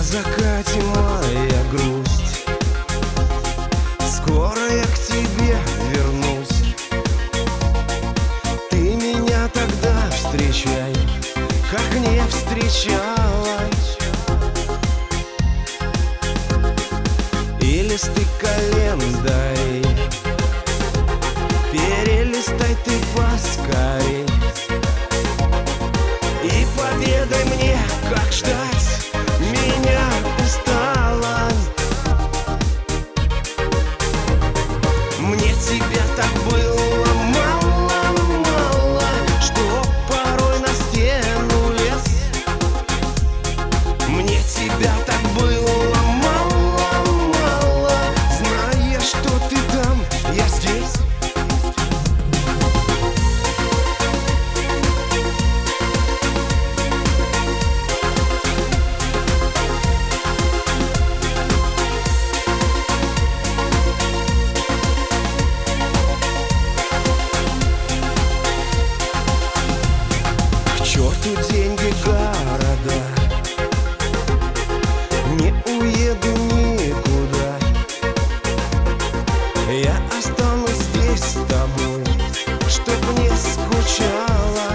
закате моя грусть. Скоро я к тебе вернусь. Ты меня тогда встречай, как не встречала. И листы календарей перелистай ты поскорей. И поведай мне, как ждать меня устала. Мне тебя так было мало, что порой на стену лез. Мне тебя так было мало, зная, что ты там, я здесь. К черту деньги, города, не уеду никуда. Я останусь здесь с тобой, чтоб не скучала.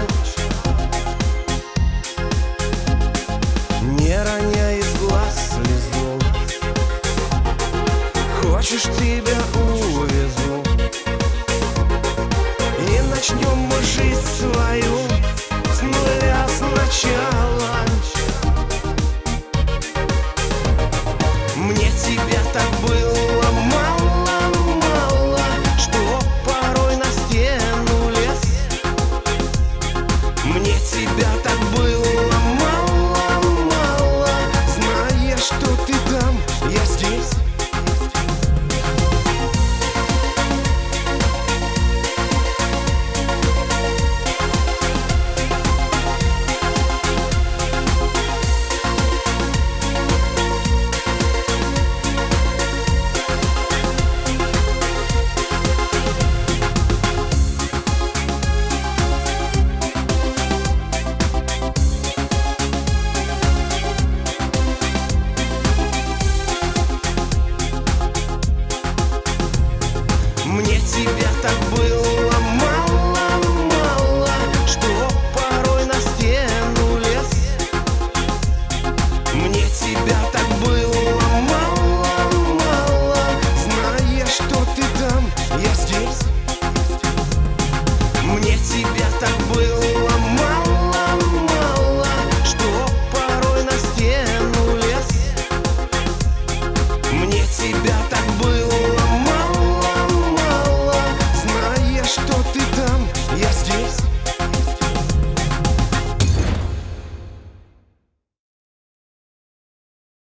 Не роняй из глаз слезу, хочешь, тебя увезу. И начнем мы жизнь свою с нуля сначала. Мне тебя так было мало, что порой на стену лез. Мне тебя